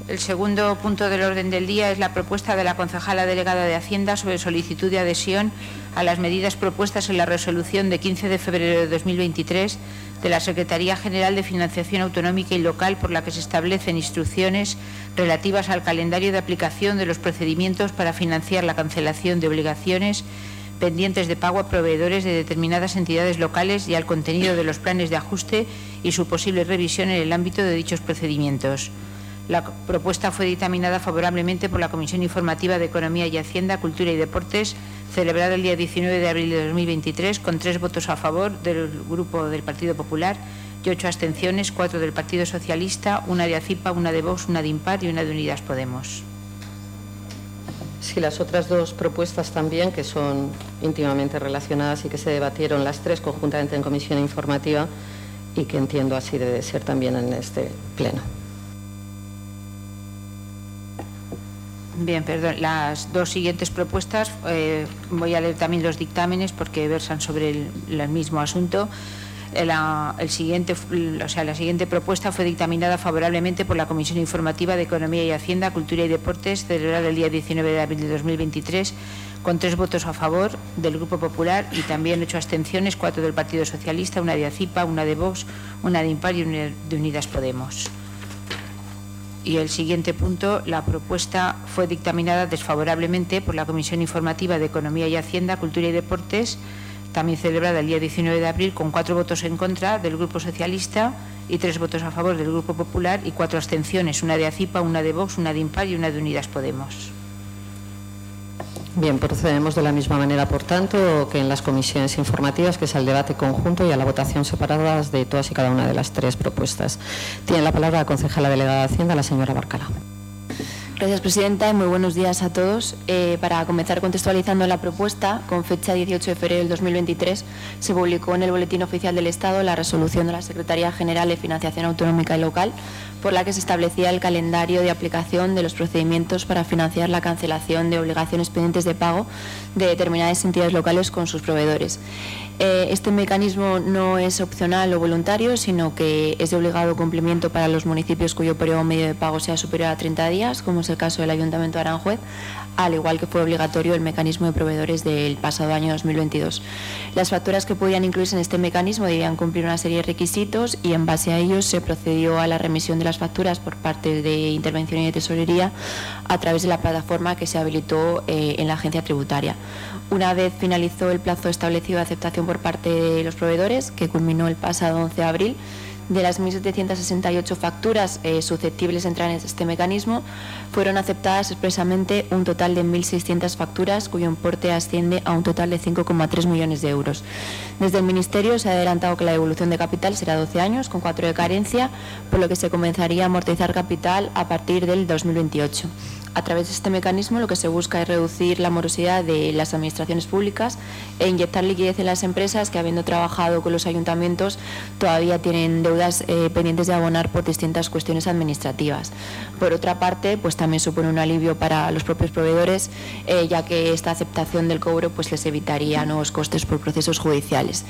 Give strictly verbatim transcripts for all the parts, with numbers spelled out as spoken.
El segundo punto del orden del día es la propuesta de la concejala delegada de Hacienda sobre solicitud de adhesión a las medidas propuestas en la resolución de quince de febrero de dos mil veintitrés de la Secretaría General de Financiación Autonómica y Local, por la que se establecen instrucciones relativas al calendario de aplicación de los procedimientos para financiar la cancelación de obligaciones pendientes de pago a proveedores de determinadas entidades locales y al contenido de los planes de ajuste y su posible revisión en el ámbito de dichos procedimientos. La propuesta fue dictaminada favorablemente por la Comisión Informativa de Economía y Hacienda, Cultura y Deportes, celebrada el día diecinueve de abril de dos mil veintitrés, con tres votos a favor del Grupo del Partido Popular y ocho abstenciones, cuatro del Partido Socialista, una de ACIPA, una de Vox, una de Impar y una de Unidas Podemos. Sí, las otras dos propuestas también, que son íntimamente relacionadas y que se debatieron las tres conjuntamente en Comisión Informativa y que entiendo así debe ser también en este pleno. Bien, perdón. Las dos siguientes propuestas, eh, voy a leer también los dictámenes porque versan sobre el, el mismo asunto. La, el siguiente, o sea, la siguiente propuesta fue dictaminada favorablemente por la Comisión Informativa de Economía y Hacienda, Cultura y Deportes, celebrada el día diecinueve de abril de dos mil veintitrés, con tres votos a favor del Grupo Popular y también ocho abstenciones, cuatro del Partido Socialista, una de ACIPA, una de Vox, una de Impar y una de Unidas Podemos. Y el siguiente punto, la propuesta fue dictaminada desfavorablemente por la Comisión Informativa de Economía y Hacienda, Cultura y Deportes, también celebrada el día diecinueve de abril, con cuatro votos en contra del Grupo Socialista y tres votos a favor del Grupo Popular y cuatro abstenciones, una de ACIPA, una de Vox, una de Impar y una de Unidas Podemos. Bien, procedemos de la misma manera, por tanto, que en las comisiones informativas, que es al debate conjunto y a la votación separadas de todas y cada una de las tres propuestas. Tiene la palabra la concejala delegada de Hacienda, la señora Barcala. Gracias, presidenta, y muy buenos días a todos. Eh, para comenzar contextualizando la propuesta, con fecha dieciocho de febrero del dos mil veintitrés, se publicó en el Boletín Oficial del Estado la resolución de la Secretaría General de Financiación Autonómica y Local, por la que se establecía el calendario de aplicación de los procedimientos para financiar la cancelación de obligaciones pendientes de pago de determinadas entidades locales con sus proveedores. Eh, este mecanismo no es opcional o voluntario, sino que es de obligado cumplimiento para los municipios cuyo periodo medio de pago sea superior a treinta días, como es el caso del Ayuntamiento de Aranjuez, al igual que fue obligatorio el mecanismo de proveedores del pasado año dos mil veintidós. Las facturas que podían incluirse en este mecanismo debían cumplir una serie de requisitos y en base a ellos se procedió a la remisión de las facturas por parte de Intervención y de Tesorería a través de la plataforma que se habilitó eh, en la agencia tributaria. Una vez finalizó el plazo establecido de aceptación por parte de los proveedores, que culminó el pasado once de abril, de las mil setecientas sesenta y ocho facturas eh, susceptibles de entrar en este mecanismo, fueron aceptadas expresamente un total de mil seiscientas facturas, cuyo importe asciende a un total de cinco coma tres millones de euros. Desde el Ministerio se ha adelantado que la devolución de capital será doce años, con cuatro de carencia, por lo que se comenzaría a amortizar capital a partir del dos mil veintiocho. A través de este mecanismo lo que se busca es reducir la morosidad de las administraciones públicas e inyectar liquidez en las empresas que, habiendo trabajado con los ayuntamientos, todavía tienen deudas eh, pendientes de abonar por distintas cuestiones administrativas. Por otra parte, pues también supone un alivio para los propios proveedores, eh, ya que esta aceptación del cobro pues les evitaría nuevos costes por procesos judiciales.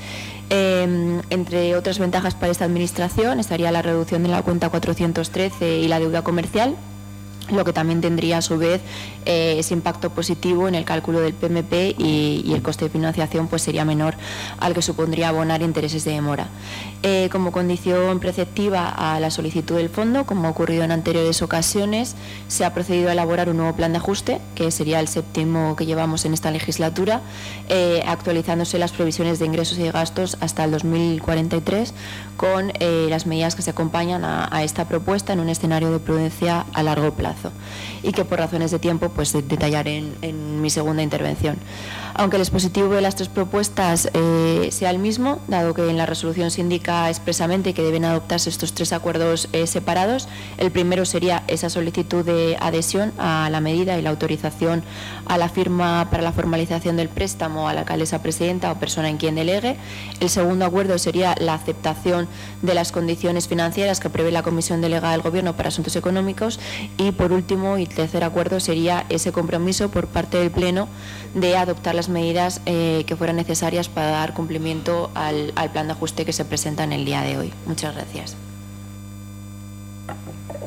Eh, entre otras ventajas para esta administración estaría la reducción de la cuenta cuatrocientos trece y la deuda comercial, lo que también tendría a su vez eh, ese impacto positivo en el cálculo del P M P y, y el coste de financiación pues sería menor al que supondría abonar intereses de demora. Eh, como condición preceptiva a la solicitud del fondo, como ha ocurrido en anteriores ocasiones, se ha procedido a elaborar un nuevo plan de ajuste, que sería el séptimo que llevamos en esta legislatura, eh, actualizándose las previsiones de ingresos y de gastos hasta el dos mil cuarenta y tres, con eh, las medidas que se acompañan a, a esta propuesta en un escenario de prudencia a largo plazo, y que por razones de tiempo pues detallaré en, en mi segunda intervención. Aunque el expositivo de las tres propuestas eh, sea el mismo, dado que en la resolución se indica expresamente que deben adoptarse estos tres acuerdos eh, separados, el primero sería esa solicitud de adhesión a la medida y la autorización a la firma para la formalización del préstamo a la alcaldesa presidenta o persona en quien delegue. El segundo acuerdo sería la aceptación de las condiciones financieras que prevé la Comisión Delegada del Gobierno para Asuntos Económicos y, por último y tercer acuerdo, sería ese compromiso por parte del Pleno de adoptar las medidas eh, que fueran necesarias para dar cumplimiento al, al plan de ajuste que se presenta en el día de hoy. Muchas gracias.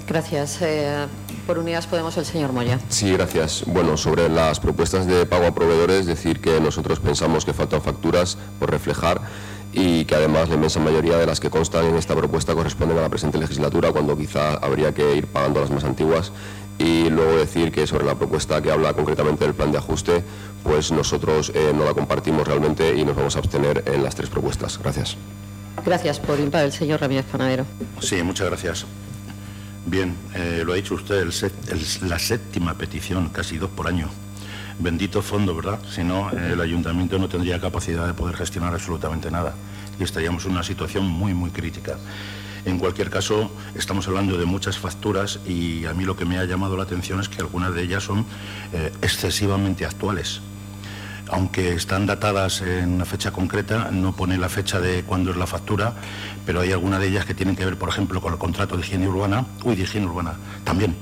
Gracias. Eh, por Unidas Podemos, el señor Moya. Sí, gracias. Bueno, sobre las propuestas de pago a proveedores, decir que nosotros pensamos que faltan facturas por reflejar y que además la inmensa mayoría de las que constan en esta propuesta corresponden a la presente legislatura, cuando quizá habría que ir pagando las más antiguas. Y luego decir que sobre la propuesta que habla concretamente del plan de ajuste, pues nosotros eh, no la compartimos realmente y nos vamos a abstener en las tres propuestas. Gracias. Gracias. Por impar, el señor Ramírez Panadero. Sí, muchas gracias. Bien, eh, lo ha dicho usted, el set, el, la séptima petición, casi dos por año. Bendito fondo, ¿verdad? Si no, eh, el ayuntamiento no tendría capacidad de poder gestionar absolutamente nada y estaríamos en una situación muy, muy crítica. En cualquier caso, estamos hablando de muchas facturas y a mí lo que me ha llamado la atención es que algunas de ellas son eh, excesivamente actuales. Aunque están datadas en una fecha concreta, no pone la fecha de cuándo es la factura, pero hay algunas de ellas que tienen que ver, por ejemplo, con el contrato de higiene urbana, uy, de higiene urbana, también,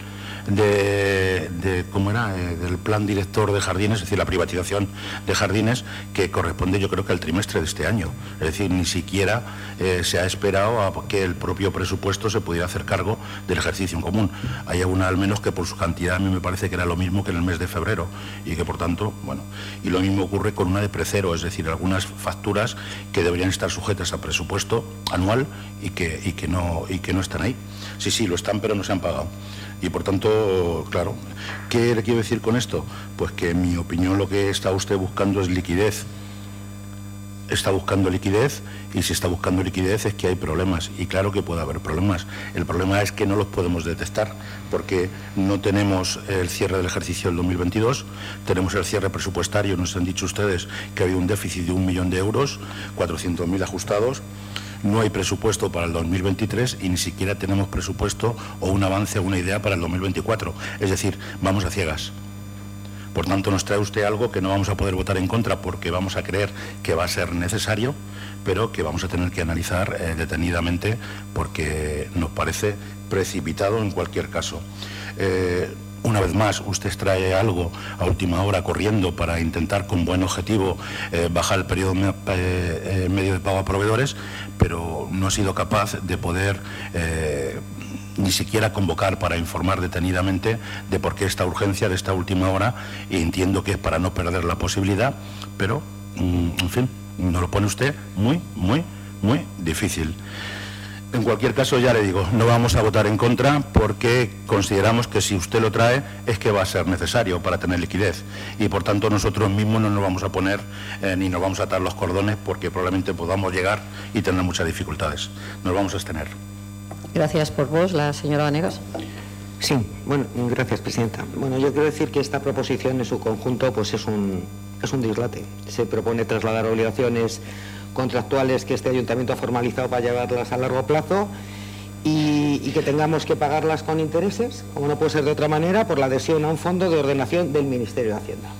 de, de ¿cómo era?, eh, del plan director de jardines, es decir, la privatización de jardines, que corresponde yo creo que al trimestre de este año. Es decir, ni siquiera eh, se ha esperado a que el propio presupuesto se pudiera hacer cargo del ejercicio en común. Hay alguna al menos que por su cantidad a mí me parece que era lo mismo que en el mes de febrero y que por tanto, bueno, y lo mismo ocurre con una de precero, es decir, algunas facturas que deberían estar sujetas a presupuesto anual y que, y que, no, y que no están ahí. Sí, sí, lo están, pero no se han pagado. Y por tanto, claro, ¿qué le quiero decir con esto? Pues que en mi opinión lo que está usted buscando es liquidez. Está buscando liquidez y si está buscando liquidez es que hay problemas. Y claro que puede haber problemas. El problema es que no los podemos detectar porque no tenemos el cierre del ejercicio del dos mil veintidós, tenemos el cierre presupuestario, nos han dicho ustedes que había un déficit de un millón de euros, cuatrocientos mil ajustados. No hay presupuesto para el dos mil veintitrés y ni siquiera tenemos presupuesto o un avance o una idea para el dos mil veinticuatro. Es decir, vamos a ciegas. Por tanto, nos trae usted algo que no vamos a poder votar en contra porque vamos a creer que va a ser necesario, pero que vamos a tener que analizar eh, detenidamente porque nos parece precipitado en cualquier caso. Eh, Una vez más, usted trae algo a última hora corriendo para intentar con buen objetivo eh, bajar el periodo me, eh, medio de pago a proveedores, pero no ha sido capaz de poder eh, ni siquiera convocar para informar detenidamente de por qué esta urgencia de esta última hora, y entiendo que es para no perder la posibilidad, pero, mm, en fin, nos lo pone usted muy, muy, muy difícil. En cualquier caso, ya le digo, no vamos a votar en contra porque consideramos que si usted lo trae es que va a ser necesario para tener liquidez y por tanto nosotros mismos no nos vamos a poner eh, ni nos vamos a atar los cordones porque probablemente podamos llegar y tener muchas dificultades. Nos vamos a abstener. Gracias por vos, la señora Vanegas. Sí, bueno, gracias, presidenta. Bueno, yo quiero decir que esta proposición en su conjunto pues es un, es un dislate. Se propone trasladar obligaciones contractuales que este ayuntamiento ha formalizado para llevarlas a largo plazo y, y que tengamos que pagarlas con intereses, como no puede ser de otra manera, por la adhesión a un fondo de ordenación del Ministerio de Hacienda.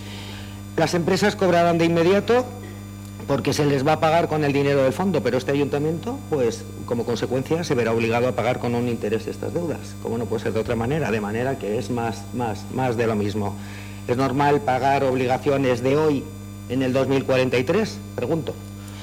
Las empresas cobrarán de inmediato porque se les va a pagar con el dinero del fondo, pero este ayuntamiento, pues como consecuencia, se verá obligado a pagar con un interés estas deudas, como no puede ser de otra manera, de manera que es más, más, más de lo mismo. ¿Es normal pagar obligaciones de hoy en el dos mil cuarenta y tres? Pregunto.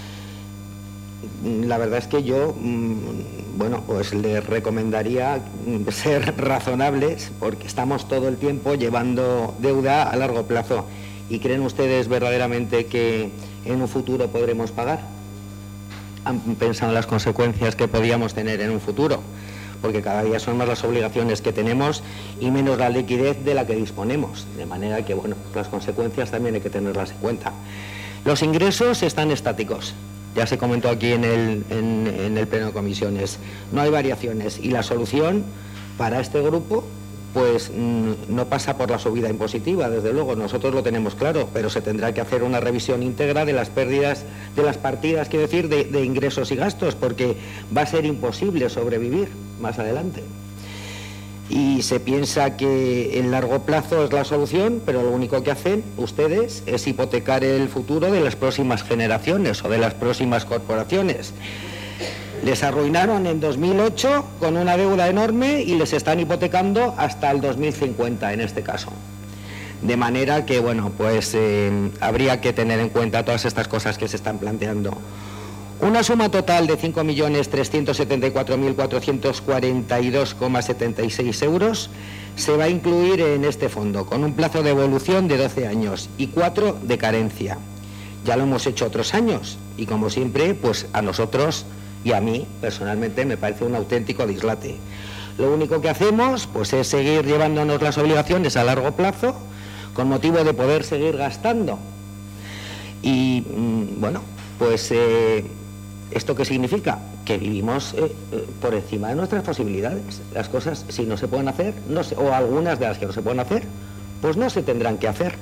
La verdad es que yo, bueno, pues les recomendaría ser razonables porque estamos todo el tiempo llevando deuda a largo plazo. ¿Y creen ustedes verdaderamente que en un futuro podremos pagar? ¿Han pensado en las consecuencias que podíamos tener en un futuro? Porque cada día son más las obligaciones que tenemos y menos la liquidez de la que disponemos. De manera que, bueno, las consecuencias también hay que tenerlas en cuenta. Los ingresos están estáticos. Ya se comentó aquí en el, en, en el pleno de comisiones. No hay variaciones y la solución para este grupo pues no pasa por la subida impositiva, desde luego, nosotros lo tenemos claro, pero se tendrá que hacer una revisión íntegra de las pérdidas, de las partidas, quiero decir, de, de ingresos y gastos, porque va a ser imposible sobrevivir más adelante. Y se piensa que en largo plazo es la solución, pero lo único que hacen ustedes es hipotecar el futuro de las próximas generaciones o de las próximas corporaciones. Les arruinaron en dos mil ocho con una deuda enorme y les están hipotecando hasta el dos mil cincuenta en este caso. De manera que, bueno, pues eh, habría que tener en cuenta todas estas cosas que se están planteando. Una suma total de cinco millones trescientos setenta y cuatro mil cuatrocientos cuarenta y dos coma setenta y seis euros se va a incluir en este fondo, con un plazo de evolución de doce años y cuatro de carencia. Ya lo hemos hecho otros años y, como siempre, pues a nosotros y a mí, personalmente, me parece un auténtico dislate. Lo único que hacemos pues es seguir llevándonos las obligaciones a largo plazo con motivo de poder seguir gastando. Y, bueno, pues... Eh, ¿Esto qué significa? Que vivimos eh, eh, por encima de nuestras posibilidades. Las cosas, si no se pueden hacer, no se, o algunas de las que no se pueden hacer, pues no se tendrán que hacer.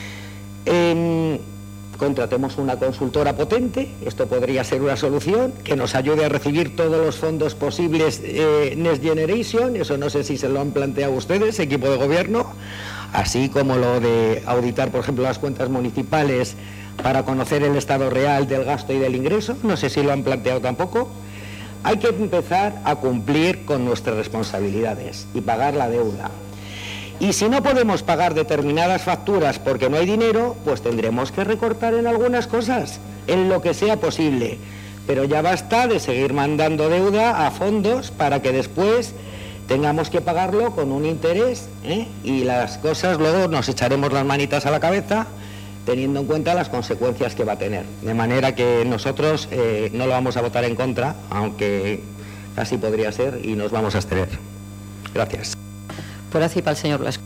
Eh, contratemos una consultora potente, esto podría ser una solución, que nos ayude a recibir todos los fondos posibles eh, Next Generation, eso no sé si se lo han planteado ustedes, equipo de gobierno, así como lo de auditar, por ejemplo, las cuentas municipales para conocer el estado real del gasto y del ingreso, no sé si lo han planteado tampoco. Hay que empezar a cumplir con nuestras responsabilidades y pagar la deuda. Y si no podemos pagar determinadas facturas porque no hay dinero, pues tendremos que recortar en algunas cosas, en lo que sea posible. Pero ya basta de seguir mandando deuda a fondos para que después tengamos que pagarlo con un interés, ¿eh? Y las cosas luego nos echaremos las manitas a la cabeza teniendo en cuenta las consecuencias que va a tener. De manera que nosotros eh, no lo vamos a votar en contra, aunque casi podría ser, y nos vamos a abstener. Gracias. Por así para el señor Blasco.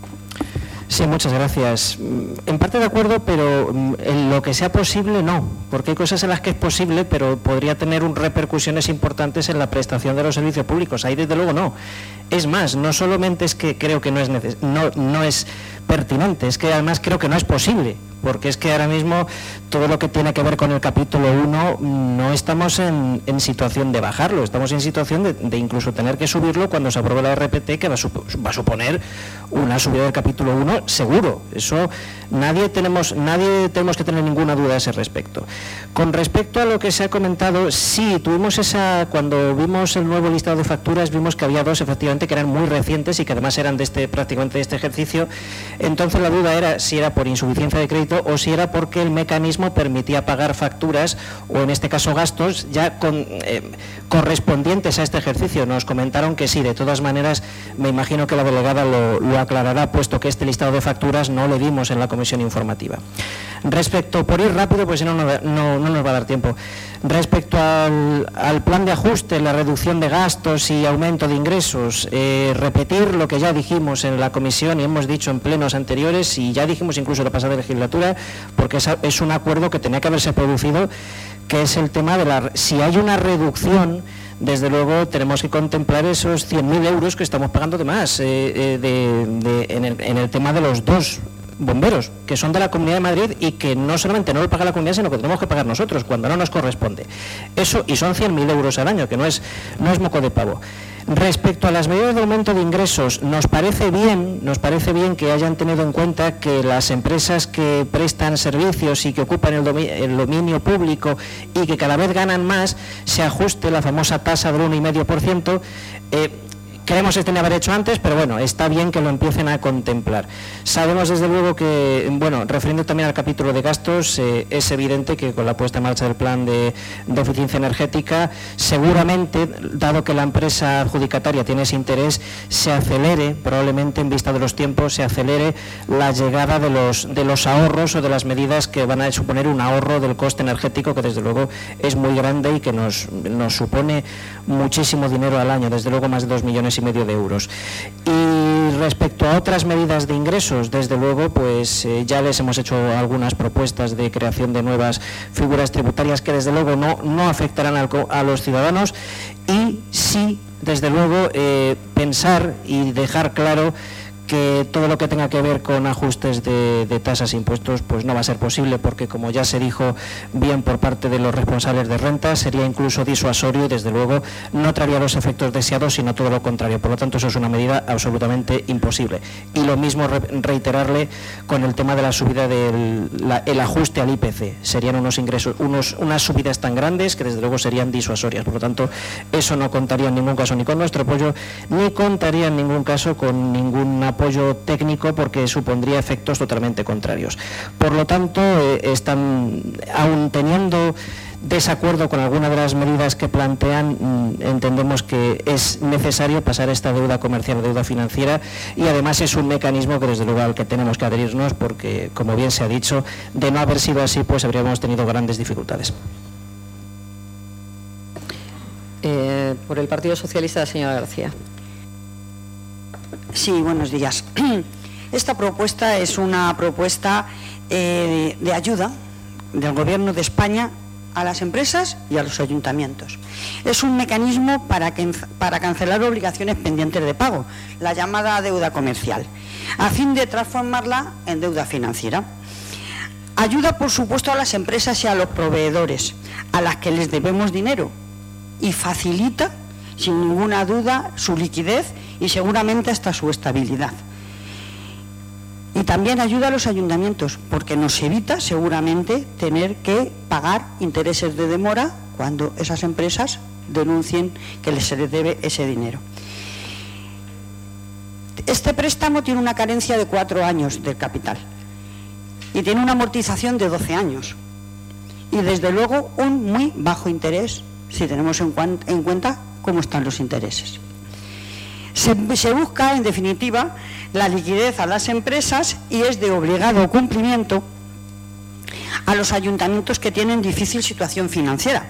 Sí, muchas gracias. En parte de acuerdo, pero en lo que sea posible no, porque hay cosas en las que es posible, pero podría tener un repercusiones importantes en la prestación de los servicios públicos. Ahí desde luego no. Es más, no solamente es que creo que no es neces- no, no es pertinente, es que además creo que no es posible, porque es que ahora mismo todo lo que tiene que ver con el capítulo uno no estamos en, en situación de bajarlo, estamos en situación de, de incluso tener que subirlo cuando se apruebe la R P T, que va a, sup- va a suponer una subida del capítulo uno seguro. Eso nadie tenemos, nadie tenemos que tener ninguna duda a ese respecto. Con respecto a lo que se ha comentado, sí, tuvimos esa, cuando vimos el nuevo listado de facturas, vimos que había dos efectivamente que eran muy recientes y que además eran de este prácticamente de este ejercicio. Entonces la duda era si era por insuficiencia de crédito o si era porque el mecanismo permitía pagar facturas o en este caso gastos ya con, eh, correspondientes a este ejercicio. Nos comentaron que sí, de todas maneras me imagino que la delegada lo, lo aclarará, puesto que este listado de facturas no le dimos en la comisión informativa. Respecto, por ir rápido, pues si no, no, no, no nos va a dar tiempo. Respecto al, al plan de ajuste, la reducción de gastos y aumento de ingresos, eh, repetir lo que ya dijimos en la comisión y hemos dicho en plenos anteriores y ya dijimos incluso la pasada legislatura, porque es, es un acuerdo que tenía que haberse producido, que es el tema de la, si hay una reducción, desde luego tenemos que contemplar esos cien mil euros que estamos pagando de más eh, eh, de, de, en, el, en el tema de los dos bomberos, que son de la Comunidad de Madrid y que no solamente no lo paga la comunidad, sino que tenemos que pagar nosotros cuando no nos corresponde. Eso, y son cien mil euros al año, que no es, no es moco de pavo. Respecto a las medidas de aumento de ingresos, nos parece bien, nos parece bien que hayan tenido en cuenta que las empresas que prestan servicios y que ocupan el dominio, el dominio público y que cada vez ganan más, se ajuste la famosa tasa del uno coma cinco por ciento. Eh, Creemos que se tenía que haber hecho antes, pero bueno, está bien que lo empiecen a contemplar. Sabemos desde luego que, bueno, refiriendo también al capítulo de gastos, eh, es evidente que con la puesta en marcha del plan de, de eficiencia energética, seguramente, dado que la empresa adjudicataria tiene ese interés, se acelere, probablemente en vista de los tiempos, se acelere la llegada de los, de los ahorros o de las medidas que van a suponer un ahorro del coste energético, que desde luego es muy grande y que nos, nos supone muchísimo dinero al año, desde luego más de dos millones y medio de euros. Y respecto a otras medidas de ingresos, desde luego, pues eh, ya les hemos hecho algunas propuestas de creación de nuevas figuras tributarias que desde luego no, no afectarán al, a los ciudadanos y sí, desde luego, eh, pensar y dejar claro que todo lo que tenga que ver con ajustes de, de tasas e impuestos pues no va a ser posible, porque como ya se dijo bien por parte de los responsables de renta, sería incluso disuasorio y desde luego no traería los efectos deseados, sino todo lo contrario. Por lo tanto, eso es una medida absolutamente imposible. Y lo mismo re reiterarle con el tema de la subida del la, el ajuste al I P C. Serían unos ingresos, unos, unas subidas tan grandes que desde luego serían disuasorias. Por lo tanto, eso no contaría en ningún caso ni con nuestro apoyo, ni contaría en ningún caso con ningún apoyo técnico, porque supondría efectos totalmente contrarios. Por lo tanto, eh, están, aún teniendo desacuerdo con alguna de las medidas que plantean, entendemos que es necesario pasar esta deuda comercial a deuda financiera, y además es un mecanismo que desde luego al que tenemos que adherirnos, porque, como bien se ha dicho, de no haber sido así, pues habríamos tenido grandes dificultades. Eh, por el Partido Socialista, la señora García. Sí, buenos días. Esta propuesta es una propuesta eh, de ayuda del Gobierno de España a las empresas y a los ayuntamientos. Es un mecanismo para, que, para cancelar obligaciones pendientes de pago, la llamada deuda comercial, a fin de transformarla en deuda financiera. Ayuda, por supuesto, a las empresas y a los proveedores, a las que les debemos dinero, y facilita, sin ninguna duda, su liquidez y seguramente hasta su estabilidad. Y también ayuda a los ayuntamientos, porque nos evita seguramente tener que pagar intereses de demora cuando esas empresas denuncien que les se les debe ese dinero. Este préstamo tiene una carencia de cuatro años del capital y tiene una amortización de doce años y desde luego un muy bajo interés si tenemos en, en cuenta cómo están los intereses. Se, se busca, en definitiva, la liquidez a las empresas y es de obligado cumplimiento a los ayuntamientos que tienen difícil situación financiera,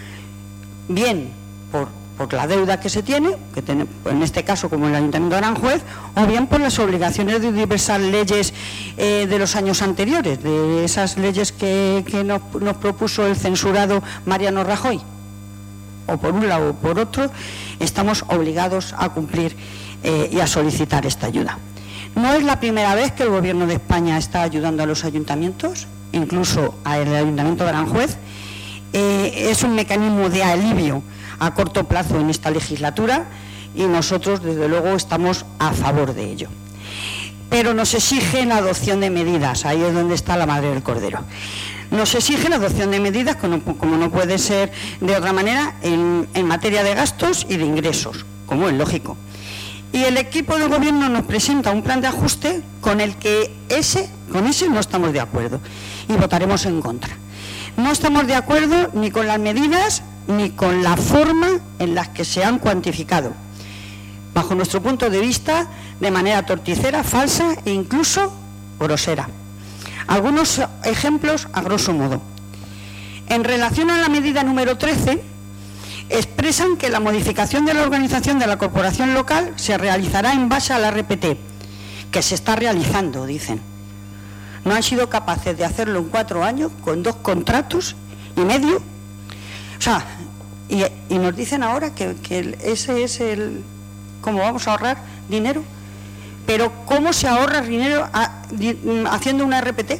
bien por, por la deuda que se tiene, que tiene, en este caso como el Ayuntamiento de Aranjuez, o bien por las obligaciones de diversas leyes eh, de los años anteriores, de esas leyes que, que nos, nos propuso el censurado Mariano Rajoy. O por un lado o por otro, estamos obligados a cumplir eh, y a solicitar esta ayuda. No es la primera vez que el Gobierno de España está ayudando a los ayuntamientos, incluso al Ayuntamiento de Aranjuez. Eh, es un mecanismo de alivio a corto plazo en esta legislatura y nosotros, desde luego, estamos a favor de ello. Pero nos exige la adopción de medidas, ahí es donde está la madre del cordero. Nos exige la adopción de medidas, como, como no puede ser de otra manera, en, en materia de gastos y de ingresos, como es lógico. Y el equipo de gobierno nos presenta un plan de ajuste con el que ese, con ese no estamos de acuerdo y votaremos en contra. No estamos de acuerdo ni con las medidas ni con la forma en las que se han cuantificado. Bajo nuestro punto de vista, de manera torticera, falsa e incluso grosera. Algunos ejemplos a grosso modo. En relación a la medida número trece, expresan que la modificación de la organización de la corporación local se realizará en base a la R P T, que se está realizando, dicen. No han sido capaces de hacerlo en cuatro años, con dos contratos y medio. O sea, y, y nos dicen ahora que, que ese es el... ¿Cómo vamos a ahorrar dinero? Pero ¿cómo se ahorra dinero a, di, haciendo una R P T?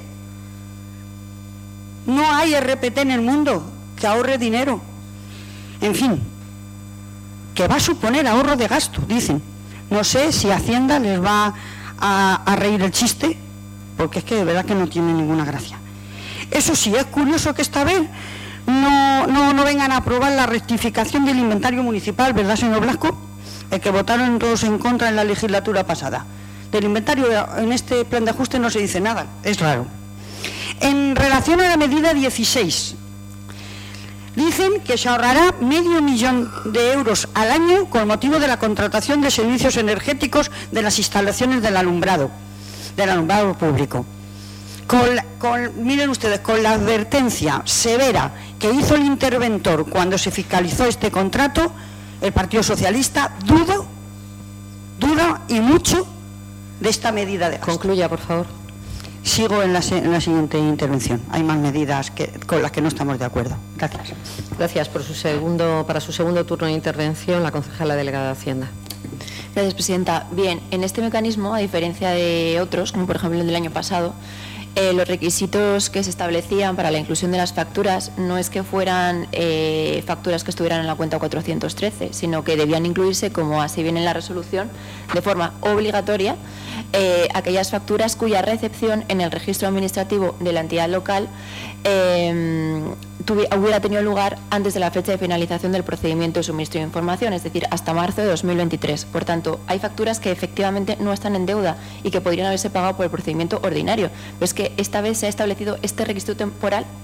No hay R P T en el mundo que ahorre dinero. En fin, que va a suponer ahorro de gasto, dicen. No sé si Hacienda les va a, a reír el chiste, porque es que de verdad que no tiene ninguna gracia. Eso sí, es curioso que esta vez no, no, no vengan a aprobar la rectificación del inventario municipal, ¿verdad, señor Blasco? El que votaron todos en contra en la legislatura pasada. Del inventario en este plan de ajuste no se dice nada, es raro. En relación a la medida dieciséis, dicen que se ahorrará medio millón de euros al año con motivo de la contratación de servicios energéticos de las instalaciones del alumbrado, del alumbrado público. Con, con, miren ustedes, con la advertencia severa que hizo el interventor cuando se fiscalizó este contrato, el Partido Socialista duda, duda y mucho de esta medida de gasto. Concluya, por favor. Sigo en la, en la siguiente intervención. Hay más medidas que, con las que no estamos de acuerdo. Gracias. Gracias. Por su segundo, para su segundo turno de intervención, la concejala delegada de Hacienda. Gracias, presidenta. Bien, en este mecanismo, a diferencia de otros, como por ejemplo el del año pasado, Eh, los requisitos que se establecían para la inclusión de las facturas no es que fueran eh, facturas que estuvieran en la cuenta cuatrocientos trece, sino que debían incluirse, como así viene en la resolución, de forma obligatoria eh, aquellas facturas cuya recepción en el registro administrativo de la entidad local eh, hubiera tenido lugar antes de la fecha de finalización del procedimiento de suministro de información, es decir, hasta marzo de dos mil veintitrés. Por tanto, hay facturas que efectivamente no están en deuda y que podrían haberse pagado por el procedimiento ordinario, pero es que esta vez se ha establecido este requisito temporal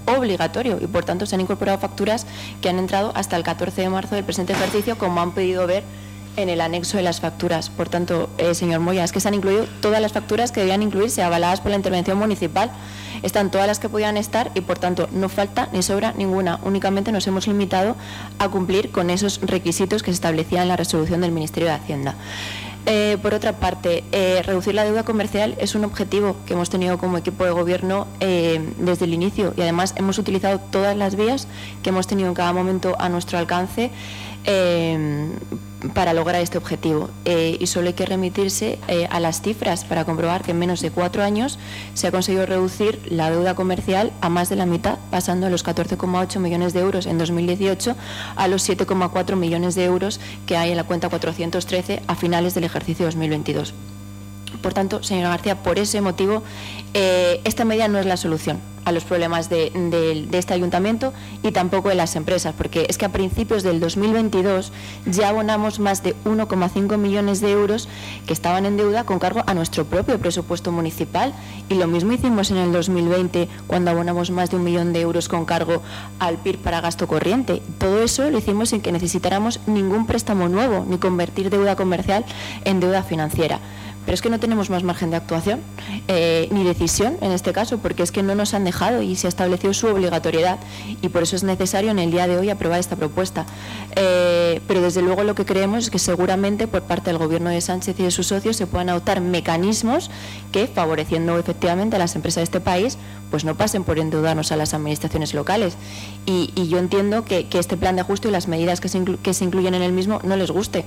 obligatorio y por tanto se han incorporado facturas que han entrado hasta el catorce de marzo del presente ejercicio, como han podido ver en el anexo de las facturas. Por tanto, eh, señor Moya, es que se han incluido todas las facturas que debían incluirse, avaladas por la intervención municipal. Están todas las que podían estar y, por tanto, no falta ni sobra ninguna. Únicamente nos hemos limitado a cumplir con esos requisitos que se establecían en la resolución del Ministerio de Hacienda. Eh, por otra parte, eh, reducir la deuda comercial es un objetivo que hemos tenido como equipo de gobierno eh, desde el inicio, y además hemos utilizado todas las vías que hemos tenido en cada momento a nuestro alcance eh, para lograr este objetivo. Eh, y solo hay que remitirse eh, a las cifras para comprobar que en menos de cuatro años se ha conseguido reducir la deuda comercial a más de la mitad, pasando de los catorce coma ocho millones de euros en dos mil dieciocho a los siete coma cuatro millones de euros que hay en la cuenta cuatrocientos trece a finales del ejercicio dos mil veintidós. Por tanto, señora García, por ese motivo, eh, esta medida no es la solución a los problemas de, de, de este ayuntamiento y tampoco de las empresas, porque es que a principios del dos mil veintidós ya abonamos más de uno coma cinco millones de euros que estaban en deuda con cargo a nuestro propio presupuesto municipal, y lo mismo hicimos en el dos mil veinte cuando abonamos más de un millón de euros con cargo al P I R para gasto corriente. Todo eso lo hicimos sin que necesitáramos ningún préstamo nuevo ni convertir deuda comercial en deuda financiera. Pero es que no tenemos más margen de actuación eh, ni decisión en este caso, porque es que no nos han dejado y se ha establecido su obligatoriedad, y por eso es necesario en el día de hoy aprobar esta propuesta. Eh, pero desde luego lo que creemos es que seguramente por parte del Gobierno de Sánchez y de sus socios se puedan adoptar mecanismos que, favoreciendo efectivamente a las empresas de este país, pues no pasen por endeudarnos a las administraciones locales. Y, y yo entiendo que, que este plan de ajuste y las medidas que se, inclu que se incluyen en el mismo no les guste,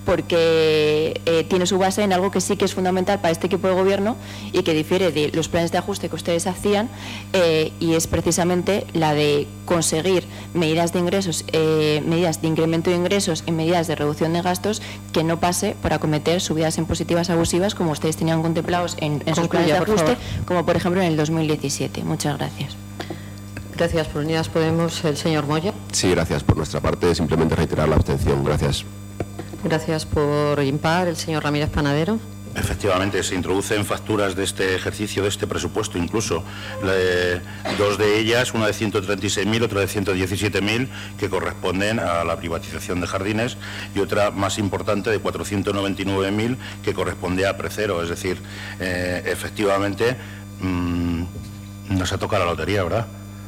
porque eh, tiene su base en algo que sí que es fundamental para este equipo de gobierno y que difiere de los planes de ajuste que ustedes hacían, eh, y es precisamente la de conseguir medidas de ingresos, eh, medidas de incremento de ingresos y medidas de reducción de gastos que no pase por acometer subidas impositivas abusivas como ustedes tenían contemplados en, en sus planes de ajuste, como por ejemplo en el dos mil diecisiete. Muchas gracias. Gracias. Por Unidas Podemos, el señor Moya. Sí, gracias. Por nuestra parte, simplemente reiterar la abstención. Gracias. Gracias. Por Impar, el señor Ramírez Panadero. Efectivamente, se introducen facturas de este ejercicio, de este presupuesto incluso, eh, dos de ellas, una de ciento treinta y seis mil, otra de ciento diecisiete mil, que corresponden a la privatización de jardines, y otra más importante de cuatrocientos noventa y nueve mil, que corresponde a Precero. Es decir, eh, efectivamente, mmm, nos ha tocado la lotería, ¿verdad?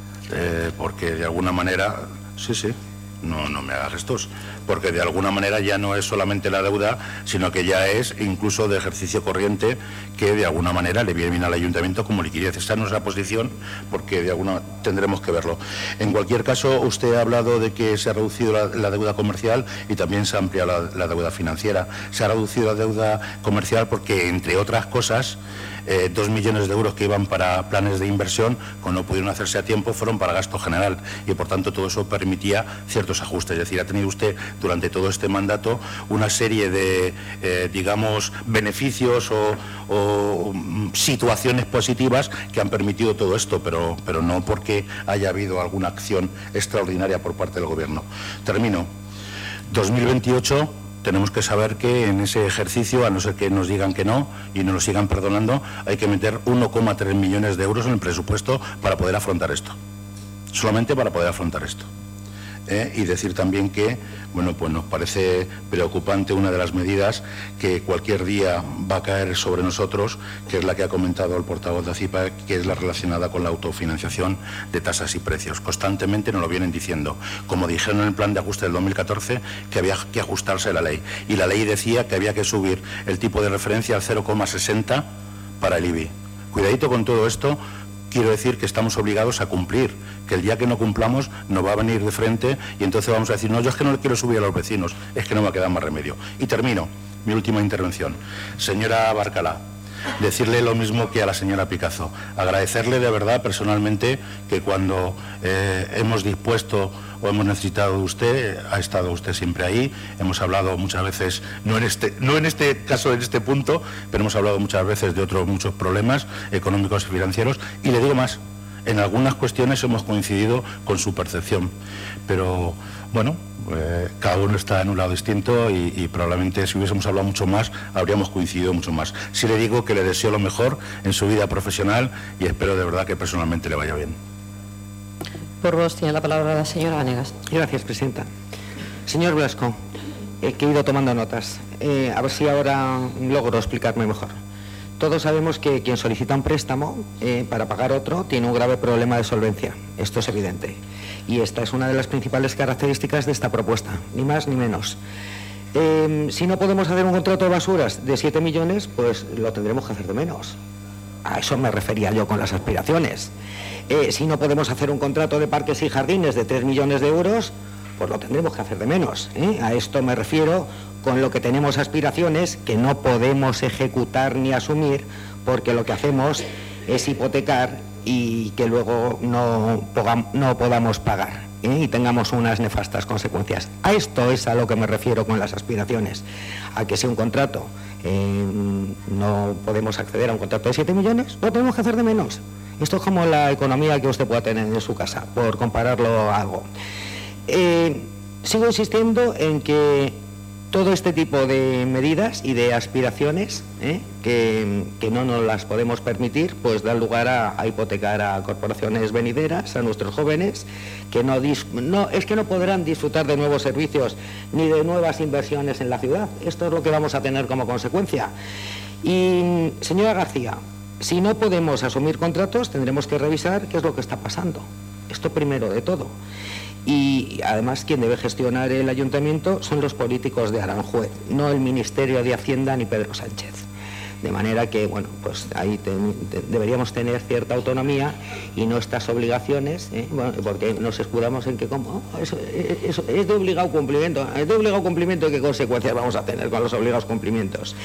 Eh, porque de alguna manera, sí, sí, no, no me hagas estos, porque de alguna manera ya no es solamente la deuda, sino que ya es incluso de ejercicio corriente, que de alguna manera le viene bien al ayuntamiento como liquidez. Esta no es la posición, porque de alguna tendremos que verlo. En cualquier caso, usted ha hablado de que se ha reducido la, la deuda comercial y también se ha ampliado la, la deuda financiera. Se ha reducido la deuda comercial porque, entre otras cosas, Eh, dos millones de euros que iban para planes de inversión, como no pudieron hacerse a tiempo, fueron para gasto general, y por tanto todo eso permitía ciertos ajustes. Es decir, ha tenido usted durante todo este mandato una serie de, eh, digamos, beneficios o, o situaciones positivas que han permitido todo esto, pero, pero no porque haya habido alguna acción extraordinaria por parte del Gobierno. Termino. dos mil veintiocho... tenemos que saber que en ese ejercicio, a no ser que nos digan que no y nos lo sigan perdonando, hay que meter uno coma tres millones de euros en el presupuesto para poder afrontar esto. Solamente para poder afrontar esto. ¿Eh? Y decir también que, bueno, pues nos parece preocupante una de las medidas que cualquier día va a caer sobre nosotros, que es la que ha comentado el portavoz de ACIPA, que es la relacionada con la autofinanciación de tasas y precios. Constantemente nos lo vienen diciendo, como dijeron en el plan de ajuste del dos mil catorce, que había que ajustarse a la ley. Y la ley decía que había que subir el tipo de referencia al cero coma sesenta para el I B I. Cuidadito con todo esto. Quiero decir que estamos obligados a cumplir, que el día que no cumplamos nos va a venir de frente y entonces vamos a decir, no, yo es que no le quiero subir a los vecinos, es que no me queda más remedio. Y termino mi última intervención. Señora Barcalá, decirle lo mismo que a la señora Picazo, agradecerle de verdad personalmente que cuando eh, hemos dispuesto o hemos necesitado de usted, ha estado usted siempre ahí. Hemos hablado muchas veces, no en este, no en este caso, en este punto, pero hemos hablado muchas veces de otros muchos problemas económicos y financieros, y le digo más, en algunas cuestiones hemos coincidido con su percepción, pero bueno, eh, cada uno está en un lado distinto y, y probablemente si hubiésemos hablado mucho más habríamos coincidido mucho más. Sí le digo que le deseo lo mejor en su vida profesional y espero de verdad que personalmente le vaya bien. Por Vox tiene la palabra la señora Vanegas. Gracias, presidenta. Señor Blasco, eh, que he ido tomando notas. Eh, a ver si ahora logro explicarme mejor. Todos sabemos que quien solicita un préstamo eh, para pagar otro tiene un grave problema de solvencia. Esto es evidente. Y esta es una de las principales características de esta propuesta, ni más ni menos. Eh, si no podemos hacer un contrato de basuras de siete millones, pues lo tendremos que hacer de menos. A eso me refería yo con las aspiraciones. Eh, si no podemos hacer un contrato de parques y jardines de tres millones de euros, pues lo tendremos que hacer de menos, ¿eh? A esto me refiero con lo que tenemos aspiraciones que no podemos ejecutar ni asumir, porque lo que hacemos es hipotecar y que luego no, no podamos pagar, ¿eh? Y tengamos unas nefastas consecuencias. A esto es a lo que me refiero con las aspiraciones, a que si un contrato eh, no podemos acceder a un contrato de siete millones, lo tenemos que hacer de menos. Esto es como la economía que usted pueda tener en su casa, por compararlo a algo. Eh, sigo insistiendo en que todo este tipo de medidas y de aspiraciones ¿eh? que, que no nos las podemos permitir, pues dan lugar a, a hipotecar a corporaciones venideras, a nuestros jóvenes, que no, dis, no es que no podrán disfrutar de nuevos servicios ni de nuevas inversiones en la ciudad. Esto es lo que vamos a tener como consecuencia. Y, señora García, si no podemos asumir contratos, tendremos que revisar qué es lo que está pasando. Esto primero de todo. Y además quien debe gestionar el ayuntamiento son los políticos de Aranjuez, no el Ministerio de Hacienda ni Pedro Sánchez. De manera que, bueno, pues ahí te, te, deberíamos tener cierta autonomía y no estas obligaciones, ¿eh? Bueno, porque nos escudamos en que como oh, eso, eso, es de obligado cumplimiento, es de obligado cumplimiento y qué consecuencias vamos a tener con los obligados cumplimientos.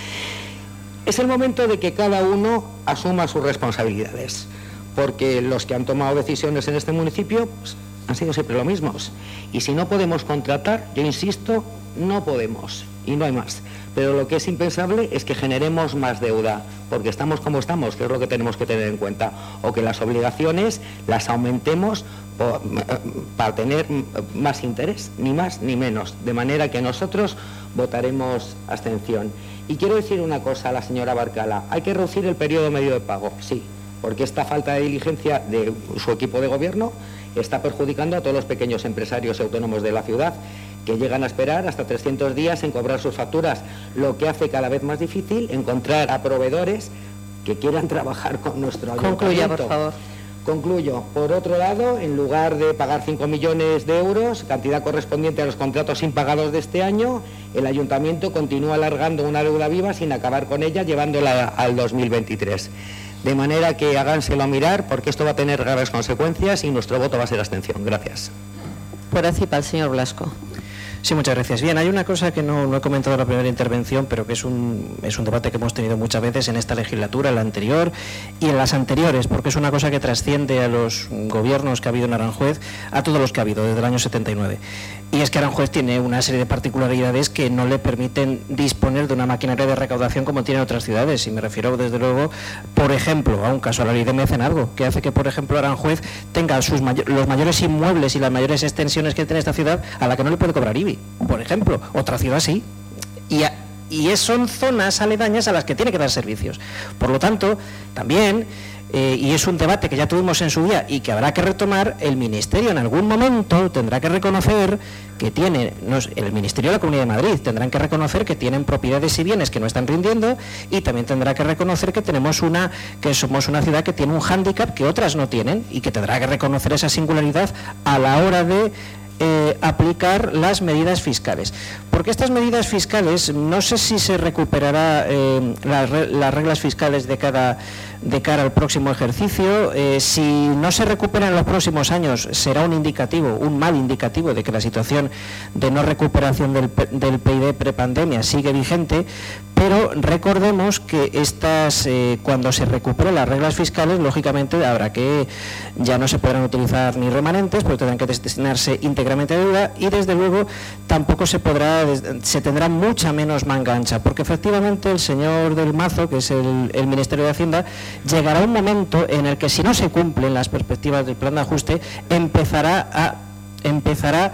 Es el momento de que cada uno asuma sus responsabilidades, porque los que han tomado decisiones en este municipio pues, han sido siempre lo mismos. Y si no podemos contratar, yo insisto, no podemos y no hay más. Pero lo que es impensable es que generemos más deuda, porque estamos como estamos, que es lo que tenemos que tener en cuenta, o que las obligaciones las aumentemos por, para tener más interés, ni más ni menos. De manera que nosotros votaremos abstención. Y quiero decir una cosa a la señora Barcala, hay que reducir el periodo medio de pago, sí, porque esta falta de diligencia de su equipo de gobierno está perjudicando a todos los pequeños empresarios y autónomos de la ciudad, que llegan a esperar hasta trescientos días en cobrar sus facturas, lo que hace cada vez más difícil encontrar a proveedores que quieran trabajar con nuestro ayuntamiento. Concluya, por favor. Concluyo. Por otro lado, en lugar de pagar cinco millones de euros, cantidad correspondiente a los contratos impagados de este año, el ayuntamiento continúa alargando una deuda viva sin acabar con ella, llevándola al dos mil veintitrés. De manera que háganselo mirar, porque esto va a tener graves consecuencias y nuestro voto va a ser abstención. Gracias. Por así, para el señor Blasco. Sí, muchas gracias. Bien, hay una cosa que no, no he comentado en la primera intervención, pero que es un, es un debate que hemos tenido muchas veces en esta legislatura, en la anterior y en las anteriores, porque es una cosa que trasciende a los gobiernos que ha habido en Aranjuez, a todos los que ha habido desde el año setenta y nueve. Y es que Aranjuez tiene una serie de particularidades que no le permiten disponer de una maquinaria de recaudación como tienen otras ciudades. Y me refiero, desde luego, por ejemplo, a un caso, a la ley de mecenazgo, que hace que, por ejemplo, Aranjuez tenga sus may- los mayores inmuebles y las mayores extensiones que tiene esta ciudad, a la que no le puede cobrar I B I, por ejemplo. Otra ciudad sí. Y, a, y es, son zonas aledañas a las que tiene que dar servicios. Por lo tanto, también... Eh, y es un debate que ya tuvimos en su día y que habrá que retomar, el Ministerio en algún momento tendrá que reconocer que tiene, no, el Ministerio de la Comunidad de Madrid tendrán que reconocer que tienen propiedades y bienes que no están rindiendo, y también tendrá que reconocer que tenemos una, que somos una ciudad que tiene un hándicap que otras no tienen, y que tendrá que reconocer esa singularidad a la hora de Eh, aplicar las medidas fiscales, porque estas medidas fiscales no sé si se recuperará eh, las, las reglas fiscales de cada de cara al próximo ejercicio. Eh, si no se recuperan en los próximos años, será un indicativo, un mal indicativo de que la situación de no recuperación del, del P I B prepandemia sigue vigente. Pero recordemos que estas, eh, cuando se recuperen las reglas fiscales, lógicamente habrá que, ya no se podrán utilizar ni remanentes, porque tendrán que destinarse íntegramente a deuda, y desde luego tampoco se podrá, se tendrá mucha menos manga ancha, porque efectivamente el señor del Mazo, que es el, el Ministerio de Hacienda, llegará un momento en el que, si no se cumplen las perspectivas del plan de ajuste, empezará a empezará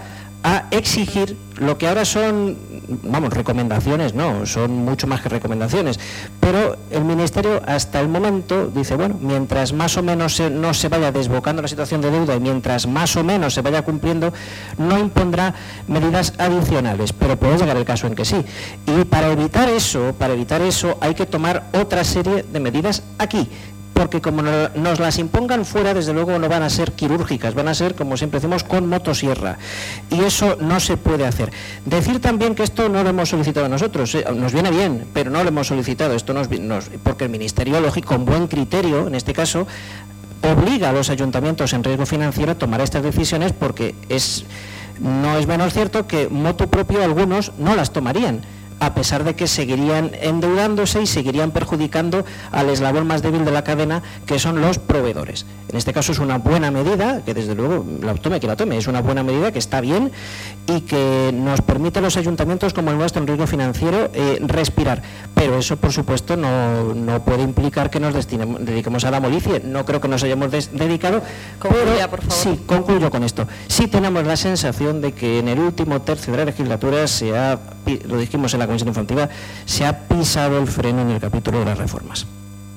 a exigir lo que ahora son, vamos, recomendaciones, no, son mucho más que recomendaciones, pero el Ministerio hasta el momento dice, bueno, mientras más o menos se, no se vaya desbocando la situación de deuda y mientras más o menos se vaya cumpliendo, no impondrá medidas adicionales, pero puede llegar el caso en que sí. Y para evitar eso, para evitar eso hay que tomar otra serie de medidas aquí, porque como nos las impongan fuera, desde luego no van a ser quirúrgicas, van a ser, como siempre decimos, con motosierra, y eso no se puede hacer. Decir también que esto no lo hemos solicitado nosotros, eh, nos viene bien, pero no lo hemos solicitado, esto nos, nos, porque el Ministerio, lógico, con buen criterio, en este caso, obliga a los ayuntamientos en riesgo financiero a tomar estas decisiones, porque es, no es menos cierto que motu propio algunos no las tomarían, a pesar de que seguirían endeudándose y seguirían perjudicando al eslabón más débil de la cadena, que son los proveedores. En este caso es una buena medida, que desde luego la tome que la tome, es una buena medida que está bien y que nos permite a los ayuntamientos como el nuestro en riesgo financiero eh, respirar, pero eso por supuesto no, no puede implicar que nos destinemos, dediquemos a la molicie. No creo que nos hayamos dedicado. Concluya, por favor. Sí, concluyo con esto. Sí tenemos la sensación de que en el último tercio de la legislatura se ha, lo dijimos en la Comisión Informativa, se ha pisado el freno en el capítulo de las reformas.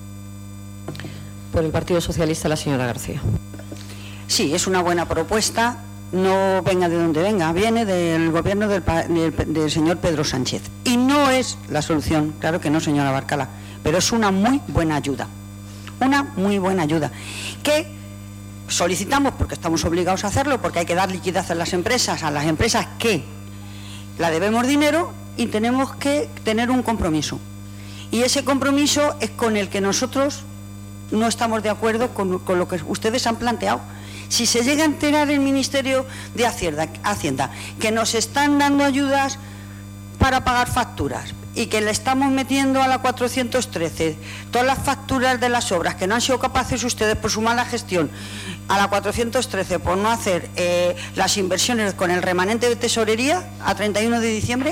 Por el Partido Socialista, la señora García. Sí, es una buena propuesta, no venga de donde venga, viene del gobierno del, del, del señor Pedro Sánchez. Y no es la solución, claro que no, señora Barcala, pero es una muy buena ayuda. Una muy buena ayuda, que solicitamos porque estamos obligados a hacerlo, porque hay que dar liquidez a las empresas, a las empresas que la debemos dinero, y tenemos que tener un compromiso. Y ese compromiso es con el que nosotros no estamos de acuerdo con, con lo que ustedes han planteado. Si se llega a enterar el Ministerio de Hacienda, Hacienda que nos están dando ayudas para pagar facturas y que le estamos metiendo a la cuatrocientos trece todas las facturas de las obras que no han sido capaces ustedes por su mala gestión, a la cuatrocientos trece por no hacer eh, las inversiones con el remanente de tesorería a treinta y uno de diciembre,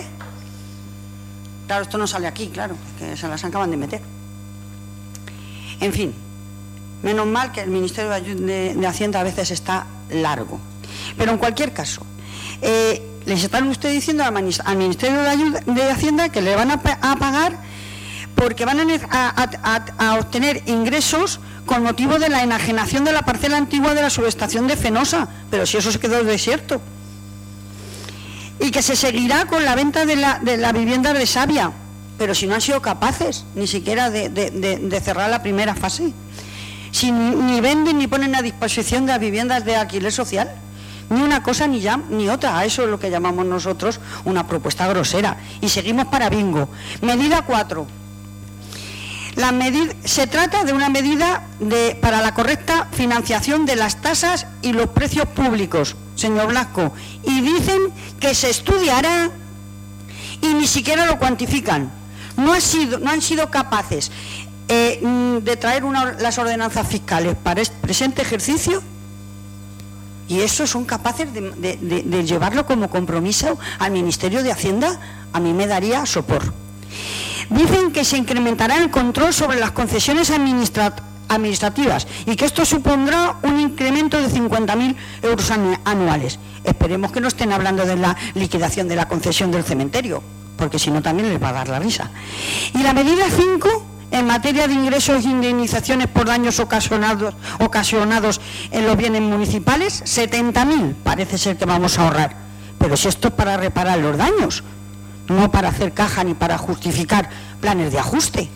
claro, esto no sale aquí, claro, que se las acaban de meter. En fin, menos mal que el Ministerio de, de Hacienda a veces está largo. Pero en cualquier caso, eh, les están ustedes diciendo al Ministerio de, Ayuda, de Hacienda que le van a, a pagar porque van a, a, a, a obtener ingresos con motivo de la enajenación de la parcela antigua de la subestación de Fenosa, pero si eso se quedó desierto. Y que se seguirá con la venta de la, de la vivienda de Sabia, pero si no han sido capaces ni siquiera de, de, de, de cerrar la primera fase, si ni, ni venden ni ponen a disposición de las viviendas de alquiler social, ni una cosa ni, ya, ni otra. A eso es lo que llamamos nosotros una propuesta grosera, y seguimos para bingo. Medida cuatro. La medida, se trata de una medida de, para la correcta financiación de las tasas y los precios públicos, señor Blasco, y dicen que se estudiará y ni siquiera lo cuantifican. No, ha sido, no han sido capaces eh, de traer una, las ordenanzas fiscales para este presente ejercicio, y eso son capaces de, de, de, de llevarlo como compromiso al Ministerio de Hacienda. A mí me daría sopor. Dicen que se incrementará el control sobre las concesiones administrativas administrativas y que esto supondrá un incremento de cincuenta mil euros anuales. Esperemos que no estén hablando de la liquidación de la concesión del cementerio, porque si no también les va a dar la risa. Y la medida cinco, en materia de ingresos e indemnizaciones por daños ocasionados, ocasionados en los bienes municipales, setenta mil parece ser que vamos a ahorrar. Pero si esto es para reparar los daños, no para hacer caja ni para justificar planes de ajuste.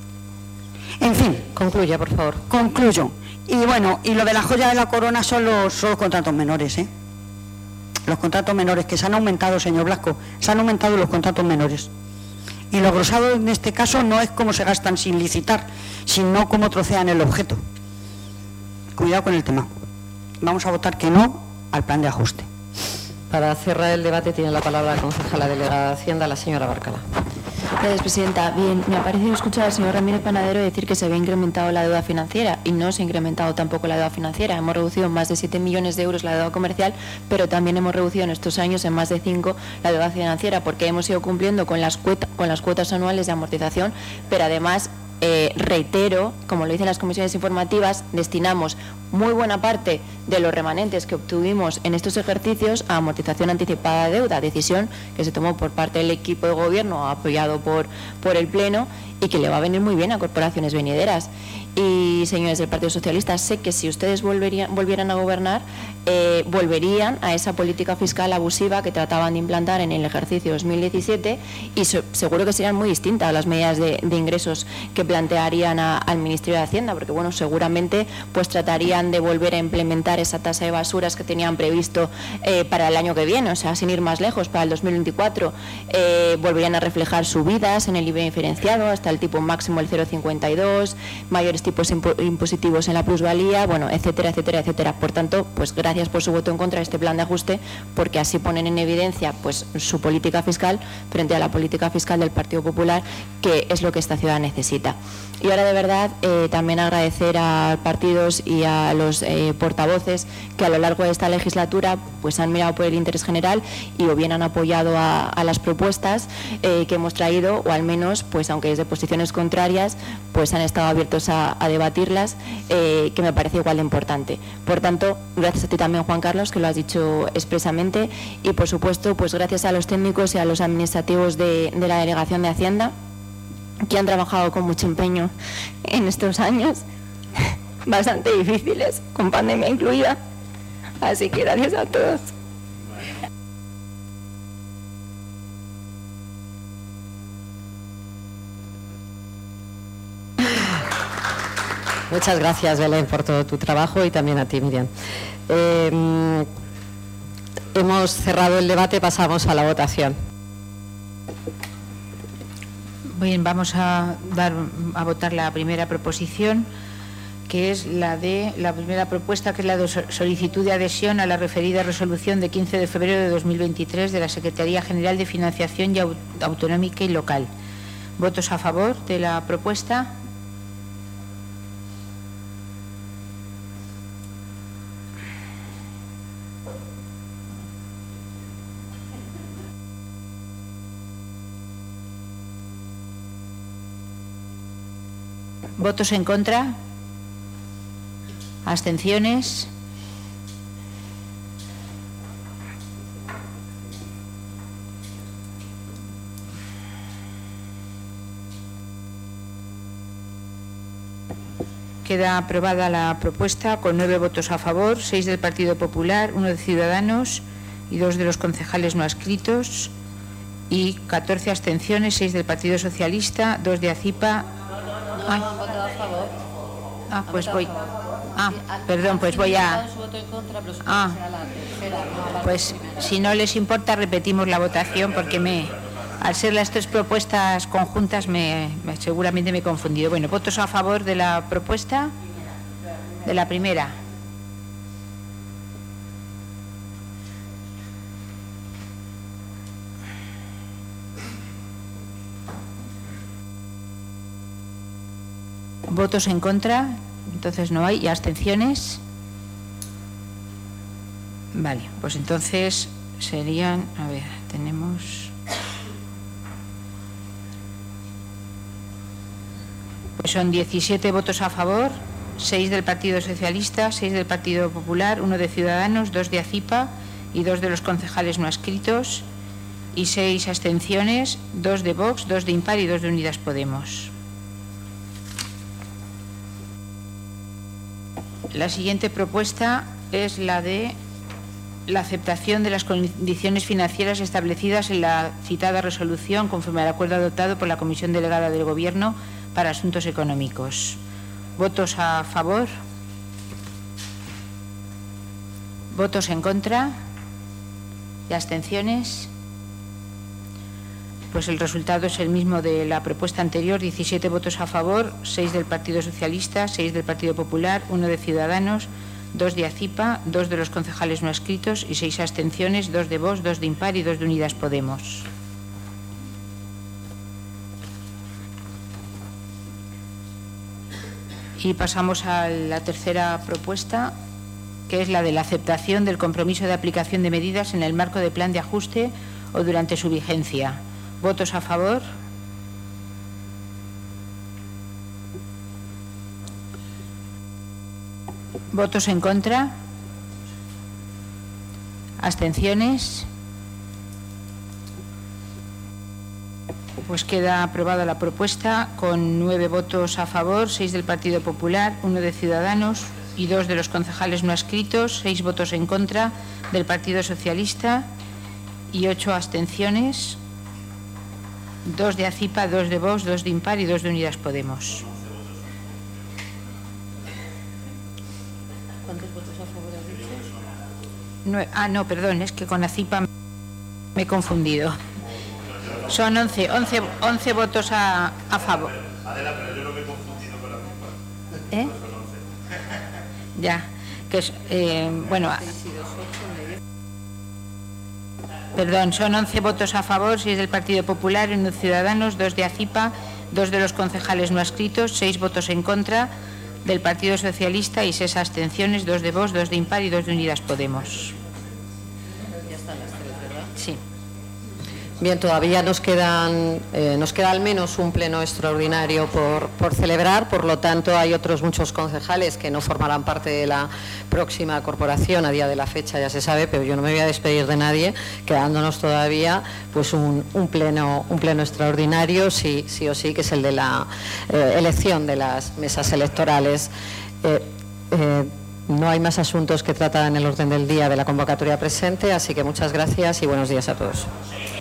En fin. Concluya, por favor. Concluyo. Y bueno, y lo de la joya de la corona son los, son los contratos menores, ¿eh? Los contratos menores que se han aumentado, señor Blasco, se han aumentado los contratos menores. Y lo grosado en este caso no es cómo se gastan sin licitar, sino cómo trocean el objeto. Cuidado con el tema. Vamos a votar que no al plan de ajuste. Para cerrar el debate tiene la palabra la concejala delegada de Hacienda, la señora Barcala. Gracias, presidenta. Bien, me ha parecido escuchar al señor Ramírez Panadero decir que se había incrementado la deuda financiera, y no se ha incrementado tampoco la deuda financiera. Hemos reducido en más de siete millones de euros la deuda comercial, pero también hemos reducido en estos años en más de cinco la deuda financiera, porque hemos ido cumpliendo con las, cuota, con las cuotas anuales de amortización, pero además eh, reitero, como lo dicen las comisiones informativas, destinamos muy buena parte de los remanentes que obtuvimos en estos ejercicios a amortización anticipada de deuda, decisión que se tomó por parte del equipo de gobierno apoyado por, por el Pleno y que le va a venir muy bien a corporaciones venideras. Y, señores del Partido Socialista, sé que si ustedes volverían, volvieran a gobernar, eh, volverían a esa política fiscal abusiva que trataban de implantar en el ejercicio dos mil diecisiete y so, seguro que serían muy distintas las medidas de, de ingresos que plantearían a, al Ministerio de Hacienda, porque, bueno, seguramente pues tratarían de volver a implementar esa tasa de basuras que tenían previsto eh, para el año que viene, o sea, sin ir más lejos, para el dos mil veinticuatro, eh, volverían a reflejar subidas en el I V A diferenciado hasta el tipo máximo el cero coma cincuenta y dos, mayores tipos impositivos en la plusvalía, bueno, etcétera, etcétera, etcétera. Por tanto, pues gracias por su voto en contra de este plan de ajuste, porque así ponen en evidencia pues su política fiscal frente a la política fiscal del Partido Popular, que es lo que esta ciudad necesita. Y ahora, de verdad, eh, también agradecer a partidos y a los eh, portavoces que a lo largo de esta legislatura pues han mirado por el interés general y o bien han apoyado a, a las propuestas eh, que hemos traído, o al menos, pues aunque desde posiciones contrarias, pues han estado abiertos a, a debatirlas, eh, que me parece igual de importante. Por tanto, gracias a ti también, Juan Carlos, que lo has dicho expresamente, y por supuesto, pues gracias a los técnicos y a los administrativos de, de la Delegación de Hacienda, que han trabajado con mucho empeño en estos años, bastante difíciles, con pandemia incluida. Así que gracias a todos. Muchas gracias, Belén, por todo tu trabajo, y también a ti, Miriam. Eh, hemos cerrado el debate, pasamos a la votación. Bien, vamos a dar a votar la primera proposición, que es la de la primera propuesta, que es la de solicitud de adhesión a la referida resolución de quince de febrero de dos mil veintitrés de la Secretaría General de Financiación y Autonómica y Local. ¿Votos a favor de la propuesta? ¿Votos en contra? ¿Abstenciones? Queda aprobada la propuesta con nueve votos a favor, seis del Partido Popular, uno de Ciudadanos y dos de los concejales no adscritos, y catorce abstenciones, seis del Partido Socialista, dos de ACIPA. Ay. Ah, pues voy. Ah, perdón, pues voy a. Ah, pues si no les importa repetimos la votación, porque me, al ser las tres propuestas conjuntas, me, me seguramente me he confundido. Bueno, votos a favor de la propuesta, de la primera. ¿Votos en contra? Entonces no hay. ¿Y abstenciones? Vale, pues entonces serían, a ver, tenemos... Pues son diecisiete votos a favor, seis del Partido Socialista, seis del Partido Popular, uno de Ciudadanos, dos de ACIPA y dos de los concejales no adscritos, y seis abstenciones, dos de Vox, dos de Impar y dos de Unidas Podemos. La siguiente propuesta es la de la aceptación de las condiciones financieras establecidas en la citada resolución conforme al acuerdo adoptado por la Comisión Delegada del Gobierno para Asuntos Económicos. ¿Votos a favor? ¿Votos en contra? ¿Y abstenciones? Pues el resultado es el mismo de la propuesta anterior, diecisiete votos a favor, seis del Partido Socialista, seis del Partido Popular, uno de Ciudadanos, dos de ACIPA, dos de los concejales no adscritos y seis abstenciones, dos de Vox, dos de Impar y dos de Unidas Podemos. Y pasamos a la tercera propuesta, que es la de la aceptación del compromiso de aplicación de medidas en el marco del plan de ajuste o durante su vigencia. ¿Votos a favor? ¿Votos en contra? ¿Abstenciones? Pues queda aprobada la propuesta con nueve votos a favor, seis del Partido Popular, uno de Ciudadanos y dos de los concejales no adscritos, seis votos en contra del Partido Socialista y ocho abstenciones, dos de ACIPA, dos de Vox, dos de Impar y dos de Unidas Podemos. ¿Cuántos votos a favor has dicho? No, ah, no, perdón, es que con ACIPA me he confundido. Son once, once, once votos a, a favor. Adela, pero yo no me he confundido con la ACIPA. ¿Eh? Son once. Ya, que es, eh, bueno... Perdón, son once votos a favor, seis del Partido Popular, uno de Ciudadanos, dos de ACIPA, dos de los concejales no adscritos, seis votos en contra del Partido Socialista y seis abstenciones, dos de Vox, dos de Impar y dos de Unidas Podemos. Ya están las tres, ¿verdad? Sí. Bien, todavía nos quedan, eh, nos queda al menos un pleno extraordinario por, por celebrar, por lo tanto hay otros muchos concejales que no formarán parte de la próxima corporación a día de la fecha, ya se sabe, pero yo no me voy a despedir de nadie, quedándonos todavía pues un, un pleno un pleno extraordinario, sí, sí o sí, que es el de la eh, elección de las mesas electorales. Eh, eh, no hay más asuntos que tratar en el orden del día de la convocatoria presente, así que muchas gracias y buenos días a todos.